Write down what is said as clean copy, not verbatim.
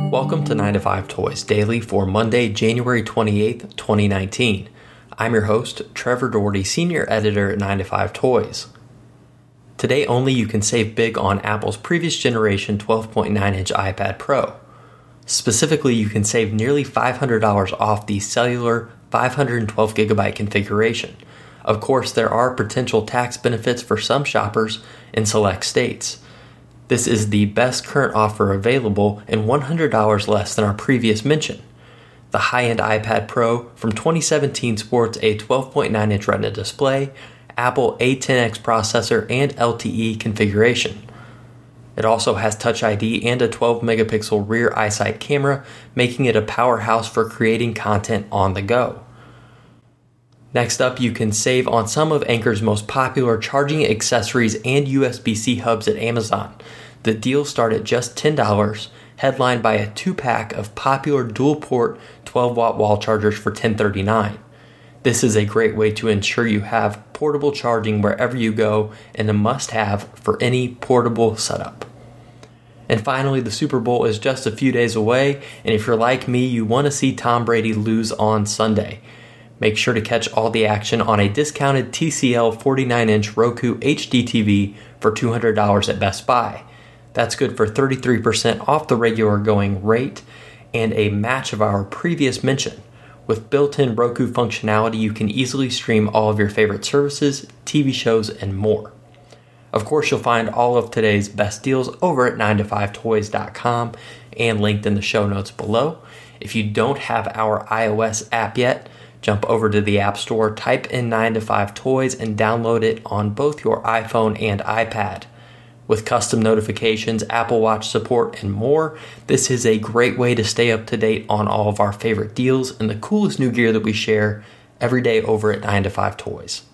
Welcome to 9 to 5 Toys Daily for Monday, January 28th, 2019. I'm your host, Trevor Doherty, Senior Editor at 9 to 5 Toys. Today only you can save big on Apple's previous generation 12.9-inch iPad Pro. Specifically, you can save nearly $500 off the cellular 512GB configuration. Of course, there are potential tax benefits for some shoppers in select states. This is the best current offer available and $100 less than our previous mention. The high-end iPad Pro from 2017 sports a 12.9-inch Retina display, Apple A10X processor, and LTE configuration. It also has Touch ID and a 12-megapixel rear iSight camera, making it a powerhouse for creating content on the go. Next up, you can save on some of Anker's most popular charging accessories and USB-C hubs at Amazon. The deals start at just $10, headlined by a 2-pack of popular dual-port 12-watt wall chargers for $10.39. This is a great way to ensure you have portable charging wherever you go and a must-have for any portable setup. And finally, the Super Bowl is just a few days away, and if you're like me, you want to see Tom Brady lose on Sunday. Make sure to catch all the action on a discounted TCL 49-inch Roku HD TV for $200 at Best Buy. That's good for 33% off the regular going rate and a match of our previous mention. With built-in Roku functionality, you can easily stream all of your favorite services, TV shows, and more. Of course, you'll find all of today's best deals over at 9to5toys.com and linked in the show notes below. If you don't have our iOS app yet, jump over to the App Store, type in 9 to 5 Toys, and download it on both your iPhone and iPad. With custom notifications, Apple Watch support, and more, this is a great way to stay up to date on all of our favorite deals and the coolest new gear that we share every day over at 9 to 5 Toys.